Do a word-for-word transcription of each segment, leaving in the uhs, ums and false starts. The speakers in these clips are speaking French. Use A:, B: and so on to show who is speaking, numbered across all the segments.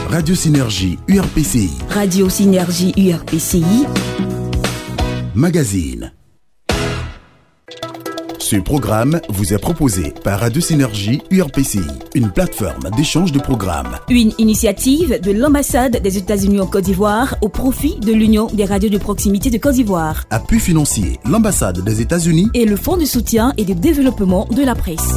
A: Radio Synergie U R P C I.
B: Radio Synergie U R P C I.
A: Magazine. Ce programme vous est proposé par Radio Synergie U R P C I, une plateforme d'échange de programmes.
B: Une initiative de l'ambassade des États-Unis en Côte d'Ivoire au profit de l'Union des radios de proximité de Côte d'Ivoire.
A: Appui financier, l'ambassade des États-Unis
B: et le Fonds de soutien et de développement de la presse.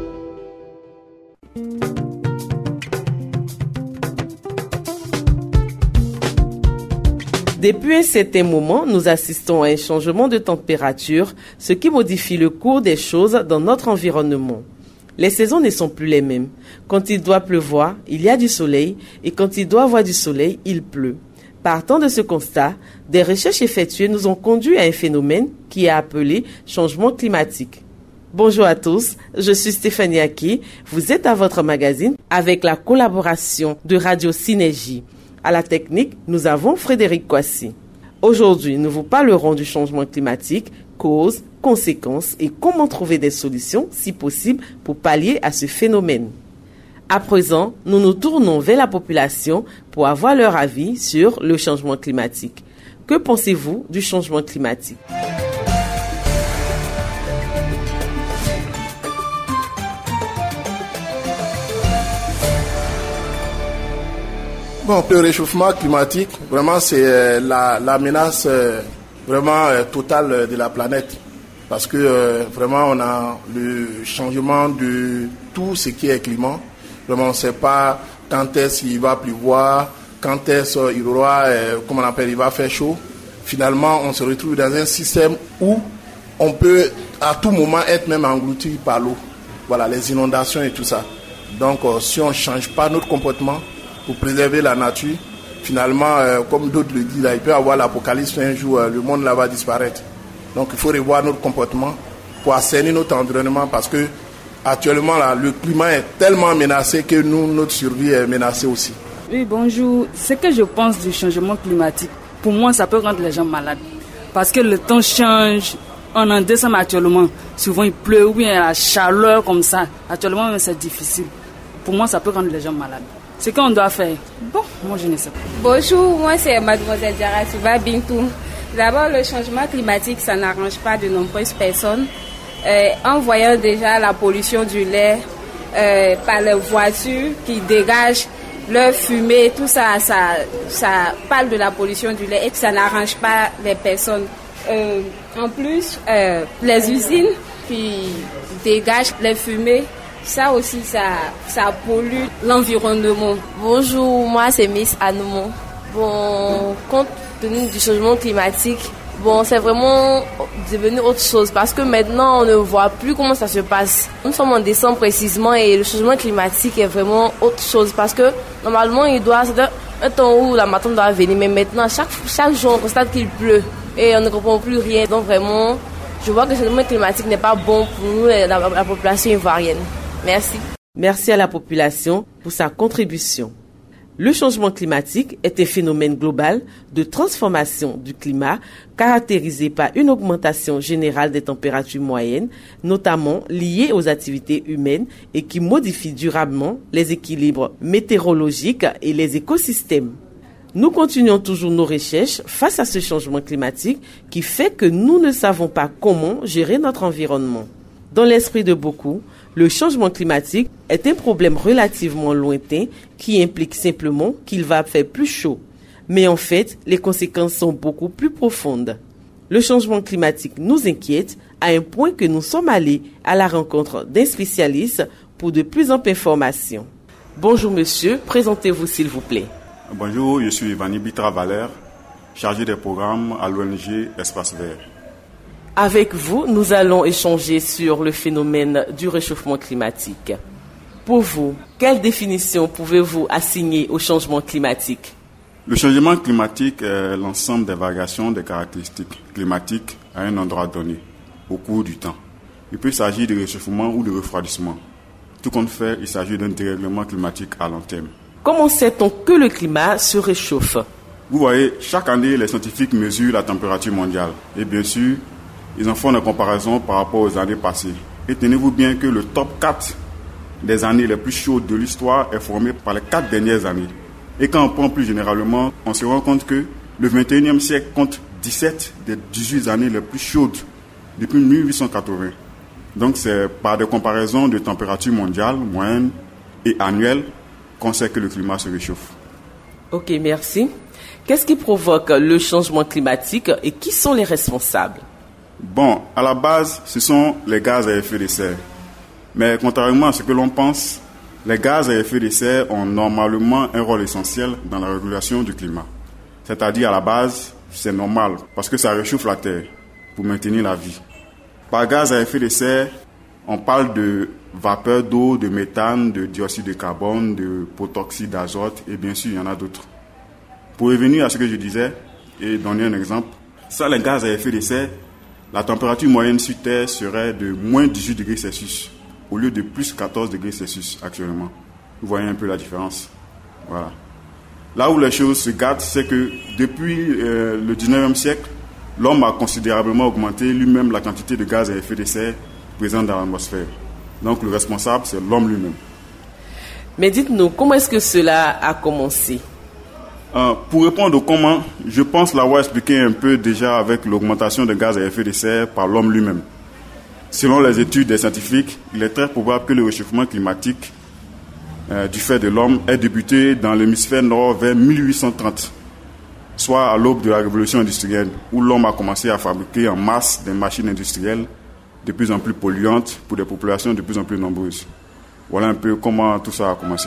C: Depuis un certain moment, nous assistons à un changement de température, ce qui modifie le cours des choses dans notre environnement. Les saisons ne sont plus les mêmes. Quand il doit pleuvoir, il y a du soleil, et quand il doit avoir du soleil, il pleut. Partant de ce constat, des recherches effectuées nous ont conduit à un phénomène qui est appelé changement climatique. Bonjour à tous, je suis Stéphanie Aki. Vous êtes à votre magazine avec la collaboration de Radio Synergie. À la technique, nous avons Frédéric Kwasi. Aujourd'hui, nous vous parlerons du changement climatique, causes, conséquences et comment trouver des solutions, si possible, pour pallier à ce phénomène. À présent, nous nous tournons vers la population pour avoir leur avis sur le changement climatique. Que pensez-vous du changement climatique ?
D: Bon, le réchauffement climatique, vraiment, c'est euh, la, la menace euh, vraiment euh, totale de la planète. Parce que euh, vraiment, on a le changement de tout ce qui est climat. Vraiment, on ne sait pas quand est-ce qu'il va pleuvoir, quand est-ce qu'il aura, euh, comment on appelle, il va faire chaud. Finalement, on se retrouve dans un système où on peut à tout moment être même englouti par l'eau. Voilà, les inondations et tout ça. Donc, euh, si on ne change pas notre comportement, pour préserver la nature, finalement, euh, comme d'autres le disent, là, il peut y avoir l'apocalypse un jour, euh, le monde là va disparaître. Donc il faut revoir notre comportement pour assainir notre environnement parce que actuellement là, le climat est tellement menacé que nous, notre survie est menacée aussi.
E: Oui, bonjour. Ce que je pense du changement climatique, pour moi, ça peut rendre les gens malades. Parce que le temps change, on en décembre actuellement, souvent il pleut, ou bien la chaleur comme ça. Actuellement, c'est difficile. Pour moi, ça peut rendre les gens malades. Ce qu'on doit faire, bon, moi je ne sais pas.
F: Bonjour, moi c'est Mademoiselle Diarra Souba Bintou. D'abord, le changement climatique, ça n'arrange pas de nombreuses personnes. Euh, en voyant déjà la pollution du lait euh, par les voitures qui dégagent leur fumée, tout ça, ça, ça parle de la pollution du lait et que ça n'arrange pas les personnes. Euh, en plus, euh, les usines qui dégagent les fumées, ça aussi, ça, ça pollue l'environnement.
G: Bonjour, moi c'est Miss Anoumon. Bon, compte tenu du changement climatique, bon, c'est vraiment devenu autre chose parce que maintenant on ne voit plus comment ça se passe. Nous sommes en décembre précisément et le changement climatique est vraiment autre chose parce que normalement il doit, c'est un temps où la matin doit venir, mais maintenant chaque, chaque jour on constate qu'il pleut et on ne comprend plus rien. Donc vraiment, je vois que le changement climatique n'est pas bon pour nous, la, la, la population ivoirienne. Merci.
C: Merci à la population pour sa contribution. Le changement climatique est un phénomène global de transformation du climat caractérisé par une augmentation générale des températures moyennes, notamment liées aux activités humaines et qui modifie durablement les équilibres météorologiques et les écosystèmes. Nous continuons toujours nos recherches face à ce changement climatique qui fait que nous ne savons pas comment gérer notre environnement. Dans l'esprit de beaucoup, le changement climatique est un problème relativement lointain qui implique simplement qu'il va faire plus chaud. Mais en fait, les conséquences sont beaucoup plus profondes. Le changement climatique nous inquiète à un point que nous sommes allés à la rencontre d'un spécialiste pour de plus amples informations. Bonjour monsieur, présentez-vous s'il vous plaît.
H: Bonjour, je suis Ivani Bitra-Valère, chargé des programmes à l'O N G Espace Vert.
C: Avec vous, nous allons échanger sur le phénomène du réchauffement climatique. Pour vous, quelle définition pouvez-vous assigner au changement climatique ?
H: Le changement climatique est l'ensemble des variations des caractéristiques climatiques à un endroit donné, au cours du temps. Il peut s'agir de réchauffement ou de refroidissement. Tout compte fait, il s'agit d'un dérèglement climatique à long terme.
C: Comment sait-on que le climat se réchauffe ?
H: Vous voyez, chaque année, les scientifiques mesurent la température mondiale. Et bien sûr, ils en font une comparaison par rapport aux années passées. Et tenez-vous bien que le top quatre des années les plus chaudes de l'histoire est formé par les quatre dernières années. Et quand on prend plus généralement, on se rend compte que le vingt et unième siècle compte dix-sept des dix-huit années les plus chaudes depuis mille huit cent quatre-vingts. Donc c'est par des comparaisons de température mondiale, moyenne et annuelle qu'on sait que le climat se réchauffe.
C: Ok, merci. Qu'est-ce qui provoque le changement climatique et qui sont les responsables?
H: Bon, à la base, ce sont les gaz à effet de serre. Mais contrairement à ce que l'on pense, les gaz à effet de serre ont normalement un rôle essentiel dans la régulation du climat. C'est-à-dire, à la base, c'est normal parce que ça réchauffe la Terre pour maintenir la vie. Par gaz à effet de serre, on parle de vapeur d'eau, de méthane, de dioxyde de carbone, de protoxyde d'azote et bien sûr, il y en a d'autres. Pour revenir à ce que je disais et donner un exemple, ça, les gaz à effet de serre, la température moyenne sur Terre serait de moins dix-huit degrés Celsius au lieu de plus quatorze degrés Celsius actuellement. Vous voyez un peu la différence. Voilà. Là où les choses se gâtent, c'est que depuis euh, le dix-neuvième siècle, l'homme a considérablement augmenté lui-même la quantité de gaz à effet de serre présente dans l'atmosphère. Donc le responsable, c'est l'homme lui-même.
C: Mais dites-nous, comment est-ce que cela a commencé?
H: Euh, pour répondre au comment, je pense l'avoir expliqué un peu déjà avec l'augmentation des gaz à effet de serre par l'homme lui-même. Selon les études des scientifiques, il est très probable que le réchauffement climatique euh, du fait de l'homme ait débuté dans l'hémisphère nord vers mille huit cent trente, soit à l'aube de la révolution industrielle, où l'homme a commencé à fabriquer en masse des machines industrielles de plus en plus polluantes pour des populations de plus en plus nombreuses. Voilà un peu comment tout ça a commencé.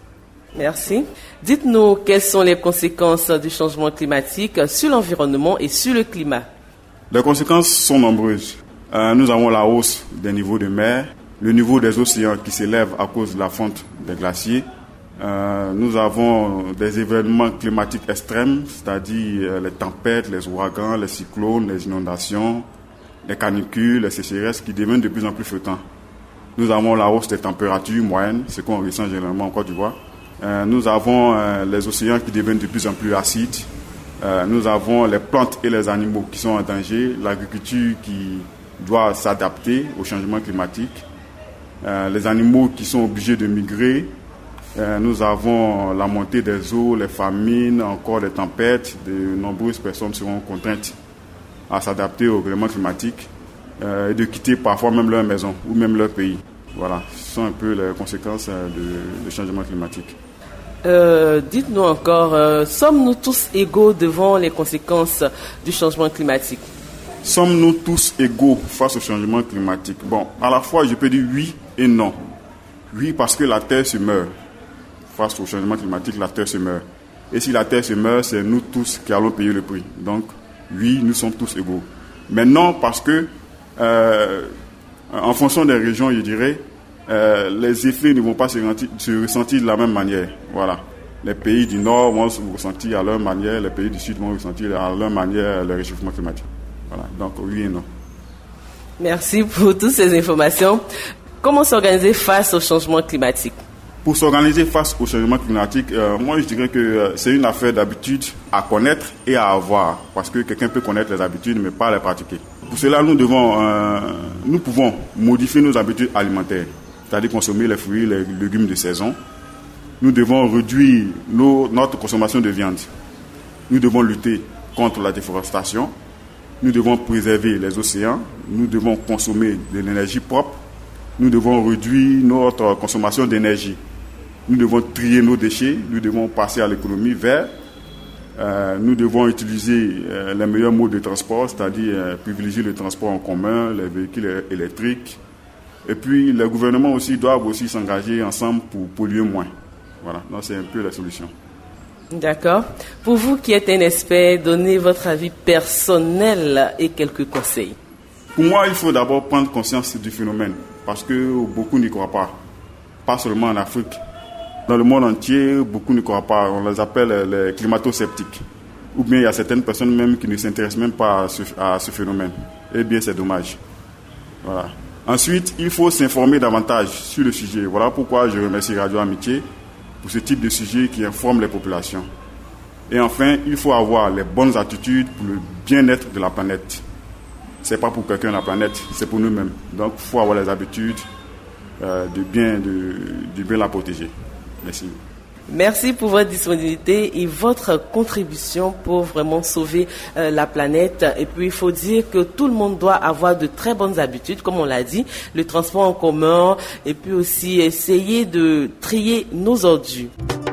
C: Merci. Dites-nous quelles sont les conséquences du changement climatique sur l'environnement et sur le climat.
H: Les conséquences sont nombreuses. Euh, nous avons la hausse des niveaux de mer, le niveau des océans qui s'élève à cause de la fonte des glaciers. Euh, nous avons des événements climatiques extrêmes, c'est-à-dire euh, les tempêtes, les ouragans, les cyclones, les inondations, les canicules, les sécheresses qui deviennent de plus en plus fréquents. Nous avons la hausse des températures moyennes, ce qu'on ressent généralement en Côte d'Ivoire. Euh, nous avons euh, les océans qui deviennent de plus en plus acides. Euh, nous avons les plantes et les animaux qui sont en danger, l'agriculture qui doit s'adapter au changement climatique, euh, les animaux qui sont obligés de migrer. Euh, nous avons la montée des eaux, les famines, encore les tempêtes. De nombreuses personnes seront contraintes à s'adapter au changement climatique euh, et de quitter parfois même leur maison ou même leur pays. Voilà, ce sont un peu les conséquences euh, de, du changement climatique.
C: Euh, dites-nous encore, euh, sommes-nous tous égaux devant les conséquences du changement climatique?
H: Sommes-nous tous égaux face au changement climatique? Bon, à la fois, je peux dire oui et non. Oui, parce que la Terre se meurt. Face au changement climatique, la Terre se meurt. Et si la Terre se meurt, c'est nous tous qui allons payer le prix. Donc, oui, nous sommes tous égaux. Mais non, parce que, euh, en fonction des régions, je dirais, Euh, les effets ne vont pas se, se ressentir de la même manière. Voilà. Les pays du Nord vont se ressentir à leur manière, les pays du Sud vont ressentir à leur manière le réchauffement climatique. Voilà. Donc, oui et non.
C: Merci pour toutes ces informations. Comment s'organiser face au changement climatique?
H: Pour s'organiser face au changement climatique, euh, moi je dirais que euh, c'est une affaire d'habitude à connaître et à avoir. Parce que quelqu'un peut connaître les habitudes mais pas les pratiquer. Pour cela, nous devons, euh, nous pouvons modifier nos habitudes alimentaires. C'est-à-dire consommer les fruits, les légumes de saison. Nous devons réduire nos, notre consommation de viande. Nous devons lutter contre la déforestation. Nous devons préserver les océans. Nous devons consommer de l'énergie propre. Nous devons réduire notre consommation d'énergie. Nous devons trier nos déchets. Nous devons passer à l'économie verte. Euh, nous devons utiliser euh, les meilleurs modes de transport, c'est-à-dire euh, privilégier le transport en commun, les véhicules électriques. Et puis, les gouvernements aussi doivent aussi s'engager ensemble pour polluer moins. Voilà, donc c'est un peu la solution.
C: D'accord. Pour vous qui êtes un expert, donnez votre avis personnel et quelques conseils.
H: Pour moi, il faut d'abord prendre conscience du phénomène, parce que beaucoup n'y croient pas. Pas seulement en Afrique. Dans le monde entier, beaucoup ne croient pas. On les appelle les climato-sceptiques. Ou bien il y a certaines personnes même qui ne s'intéressent même pas à ce, à ce phénomène. Eh bien, c'est dommage. Voilà. Ensuite, il faut s'informer davantage sur le sujet. Voilà pourquoi je remercie Radio Amitié pour ce type de sujet qui informe les populations. Et enfin, il faut avoir les bonnes attitudes pour le bien-être de la planète. Ce n'est pas pour quelqu'un la planète, c'est pour nous-mêmes. Donc, il faut avoir les habitudes euh, de, bien, de, de bien la protéger. Merci.
C: Merci pour votre disponibilité et votre contribution pour vraiment sauver euh, la planète. Et puis, il faut dire que tout le monde doit avoir de très bonnes habitudes, comme on l'a dit, le transport en commun, et puis aussi essayer de trier nos ordures.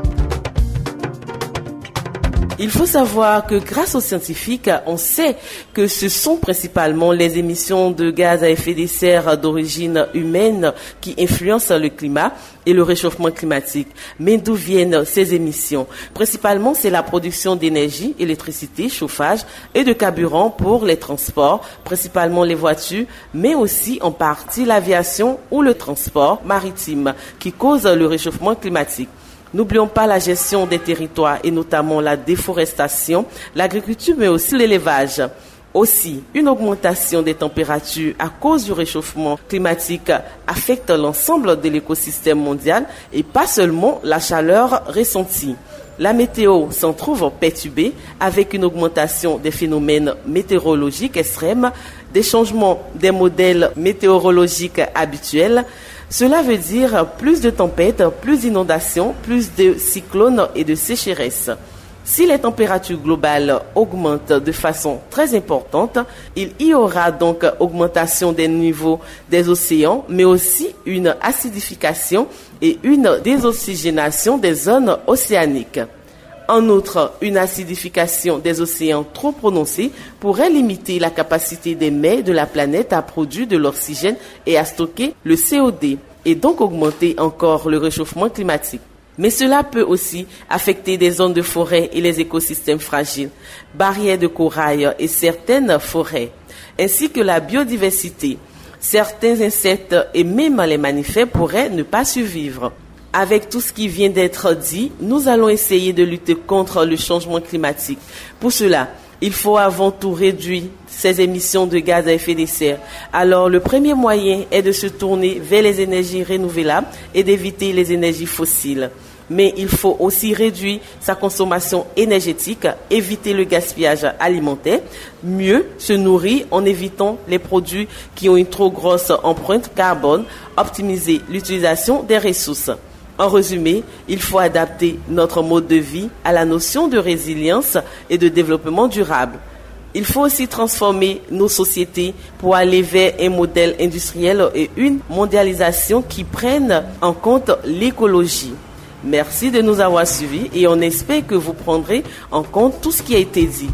C: Il faut savoir que grâce aux scientifiques, on sait que ce sont principalement les émissions de gaz à effet de serre d'origine humaine qui influencent le climat et le réchauffement climatique. Mais d'où viennent ces émissions? Principalement, c'est la production d'énergie, électricité, chauffage et de carburant pour les transports, principalement les voitures, mais aussi en partie l'aviation ou le transport maritime qui cause le réchauffement climatique. N'oublions pas la gestion des territoires et notamment la déforestation, l'agriculture mais aussi l'élevage. Aussi, une augmentation des températures à cause du réchauffement climatique affecte l'ensemble de l'écosystème mondial et pas seulement la chaleur ressentie. La météo s'en trouve perturbée avec une augmentation des phénomènes météorologiques extrêmes, des changements des modèles météorologiques habituels. Cela veut dire plus de tempêtes, plus d'inondations, plus de cyclones et de sécheresses. Si les températures globales augmentent de façon très importante, il y aura donc augmentation des niveaux des océans, mais aussi une acidification et une désoxygénation des zones océaniques. En outre, une acidification des océans trop prononcée pourrait limiter la capacité des mers de la planète à produire de l'oxygène et à stocker le C O deux, et donc augmenter encore le réchauffement climatique. Mais cela peut aussi affecter des zones de forêt et les écosystèmes fragiles, barrières de corail et certaines forêts, ainsi que la biodiversité. Certains insectes et même les mammifères pourraient ne pas survivre. Avec tout ce qui vient d'être dit, nous allons essayer de lutter contre le changement climatique. Pour cela, il faut avant tout réduire ces émissions de gaz à effet de serre. Alors, le premier moyen est de se tourner vers les énergies renouvelables et d'éviter les énergies fossiles. Mais il faut aussi réduire sa consommation énergétique, éviter le gaspillage alimentaire, mieux se nourrir en évitant les produits qui ont une trop grosse empreinte carbone, optimiser l'utilisation des ressources. En résumé, il faut adapter notre mode de vie à la notion de résilience et de développement durable. Il faut aussi transformer nos sociétés pour aller vers un modèle industriel et une mondialisation qui prennent en compte l'écologie. Merci de nous avoir suivis et on espère que vous prendrez en compte tout ce qui a été dit.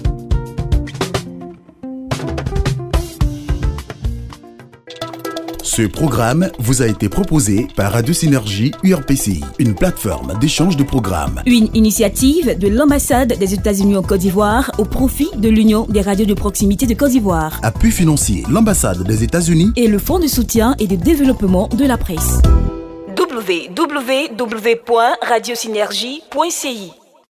A: Ce programme vous a été proposé par Radio Synergie U R P C I, une plateforme d'échange de programmes.
B: Une initiative de l'ambassade des États-Unis en Côte d'Ivoire au profit de l'Union des radios de proximité de Côte d'Ivoire.
A: Appui financier, l'ambassade des États-Unis
B: et le Fonds de soutien et de développement de la presse.
I: w w w point radio synergie point c i